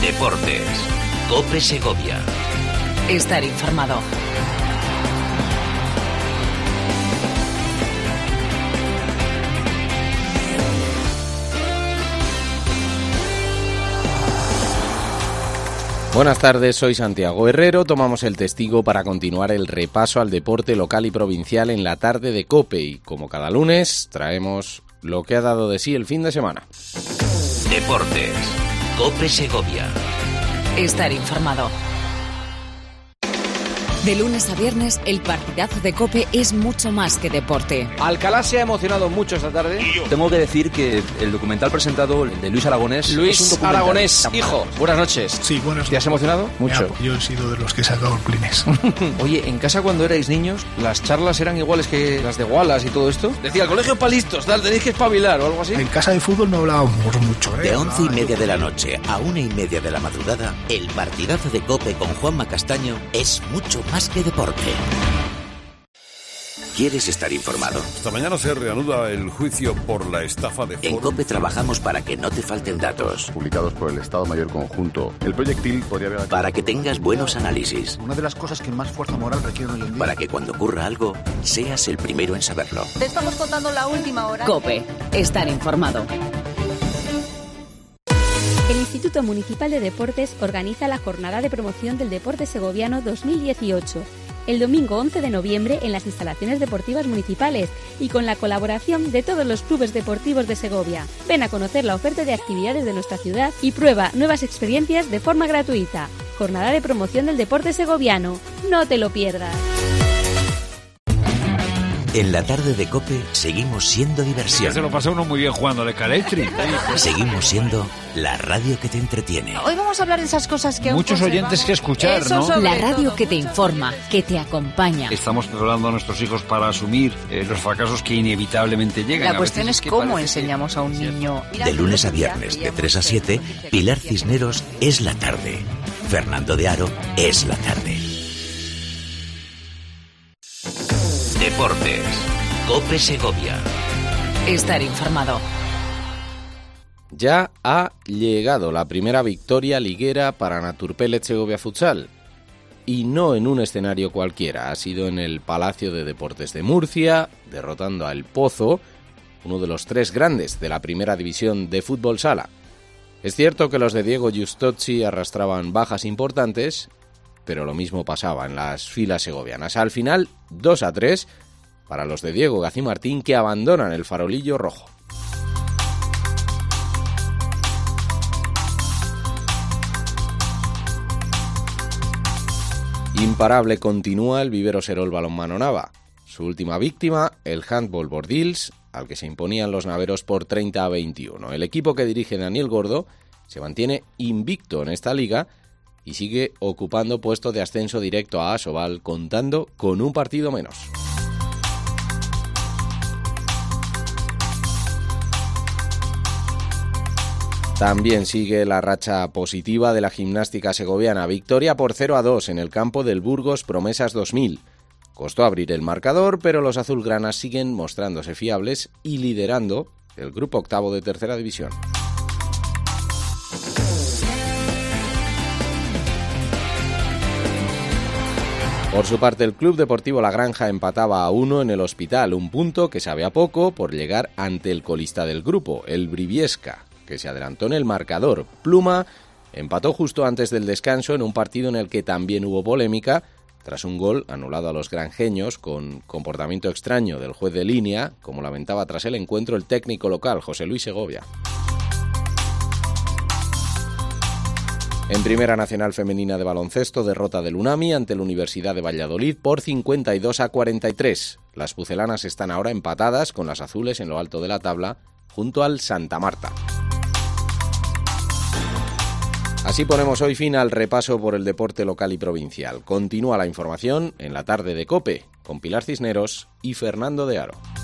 Deportes. COPE Segovia. Estar informado. Buenas tardes, soy Santiago Herrero. Tomamos el testigo para continuar el repaso al deporte local y provincial en la tarde de COPE y, como cada lunes, traemos lo que ha dado de sí el fin de semana. Deportes. COPE Segovia. Estar informado. De lunes a viernes, el partidazo de COPE es mucho más que deporte. Alcalá se ha emocionado mucho esta tarde. Tengo que decir que el documental presentado, el de Luis Aragonés... Luis Aragonés, hijo, buenas noches. Sí, buenas noches. ¿Te has emocionado? Mucho. Yo he sido de los que he sacado el Kleenex. Oye, ¿en casa cuando erais niños, las charlas eran iguales que las de Wallace y todo esto? Decía, el colegio para listos, tal, tenéis que espabilar o algo así. En casa de fútbol no hablábamos mucho, De 11:30 de la noche a 1:30 de la madrugada, el partidazo de COPE con Juanma Castaño es mucho más que deporte. ¿Quieres estar informado? Esta mañana se reanuda el juicio por la estafa de Ford. En COPE trabajamos para que no te falten datos. Publicados por el Estado Mayor Conjunto. El proyectil podría haber... Para que tengas buenos análisis. Una de las cosas que más fuerza moral requiere hoy en día. Para que cuando ocurra algo, seas el primero en saberlo. Te estamos contando la última hora. COPE. Estar informado. El Instituto Municipal de Deportes organiza la Jornada de Promoción del Deporte Segoviano 2018, el domingo 11 de noviembre en las instalaciones deportivas municipales y con la colaboración de todos los clubes deportivos de Segovia. Ven a conocer la oferta de actividades de nuestra ciudad y prueba nuevas experiencias de forma gratuita. Jornada de Promoción del Deporte Segoviano. No te lo pierdas. En la tarde de COPE seguimos siendo diversión. Se lo pasa uno muy bien jugando al Escalestri. Seguimos siendo la radio que te entretiene. Hoy vamos a hablar de esas cosas que... Muchos oyentes que escuchar, ¿no? La radio que te informa, que te acompaña. Estamos preparando a nuestros hijos para asumir los fracasos que inevitablemente llegan. La cuestión es cómo enseñamos a un niño. De lunes a viernes, de 3 a 7, Pilar Cisneros es la tarde. Fernando de Aro es la tarde. Deportes. COPE Segovia. Estar informado. Ya ha llegado la primera victoria liguera para Naturpellet Segovia Futsal. Y no en un escenario cualquiera, ha sido en el Palacio de Deportes de Murcia, derrotando a El Pozo, uno de los 3 grandes de la primera división de fútbol sala. Es cierto que los de Diego Giustozzi arrastraban bajas importantes, pero lo mismo pasaba en las filas segovianas. Al final, 2-3 para los de Diego Gacimartín, que abandonan el farolillo rojo. Imparable continúa el Vivero Serol Balonmano Nava. Su última víctima, el Handball Bordils, al que se imponían los naveros por 30-21. El equipo que dirige Daniel Gordo se mantiene invicto en esta liga y sigue ocupando puesto de ascenso directo a Asobal, contando con un partido menos. También sigue la racha positiva de la gimnástica segoviana. Victoria por 0-2 en el campo del Burgos Promesas 2000. Costó abrir el marcador, pero los azulgranas siguen mostrándose fiables y liderando el grupo octavo de tercera división. Por su parte, el Club Deportivo La Granja empataba a 1 en el Hospital, un punto que sabe a poco por llegar ante el colista del grupo, el Briviesca, que se adelantó en el marcador. Pluma empató justo antes del descanso en un partido en el que también hubo polémica, tras un gol anulado a los granjeños con comportamiento extraño del juez de línea, como lamentaba tras el encuentro el técnico local, José Luis Segovia. En Primera Nacional Femenina de Baloncesto, derrota del Unami ante la Universidad de Valladolid por 52-43. Las pucelanas están ahora empatadas con las azules en lo alto de la tabla, junto al Santa Marta. Así ponemos hoy fin al repaso por el deporte local y provincial. Continúa la información en la tarde de COPE, con Pilar Cisneros y Fernando de Aro.